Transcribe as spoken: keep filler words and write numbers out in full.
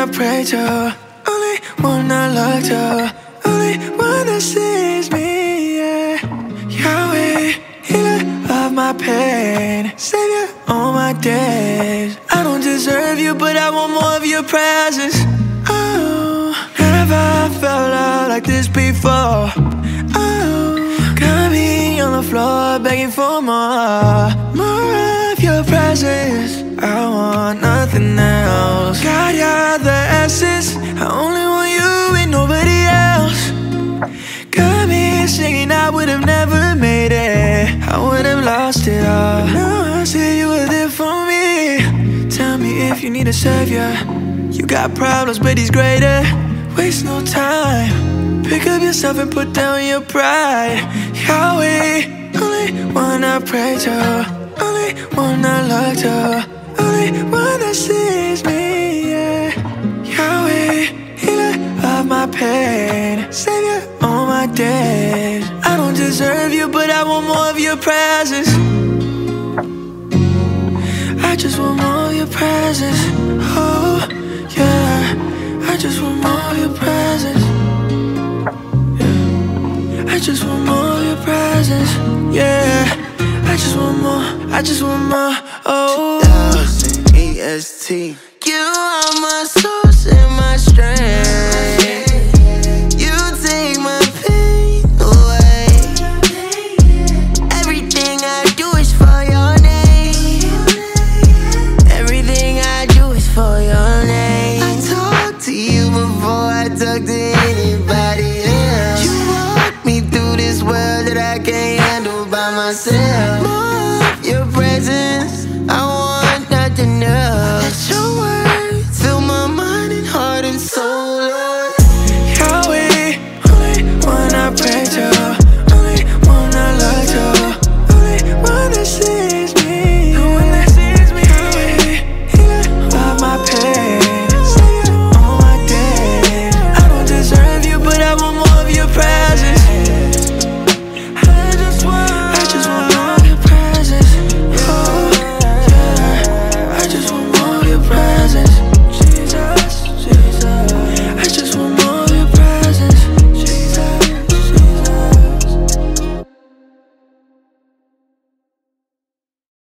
pray to, only one I look to, only one that sees me, yeah. Yahweh, healer of my pain, savior all my days. I don't deserve you, but I want more of your presence. Oh, never felt love like this before. Oh, got me on the floor begging for more, more of your presence. I want nothing else. God, you're the essence. I only want you and nobody else. Got me singing, I would have never made it. I would have lost it all. But now I see you were there for me. Tell me if you need a savior. You got problems, but he's greater. Waste no time. Pick up yourself and put down your pride. Yahweh, only one I pray to, only one I look to, only one that sees me, yeah. Yahweh, healer of my pain, savior all my days. I don't deserve you, but I want more of your presence. I just want more of your presence. Oh, yeah. I just want more of your presence. Yeah. I just want more of your presence. Yeah. I just want more. I just want more. Oh. E S T. You are my source and my strength. You take my pain away. Everything I do is for your name. Everything I do is for your name. I talk to you before I talk to anybody else. You walk me through this world that I can't handle by myself.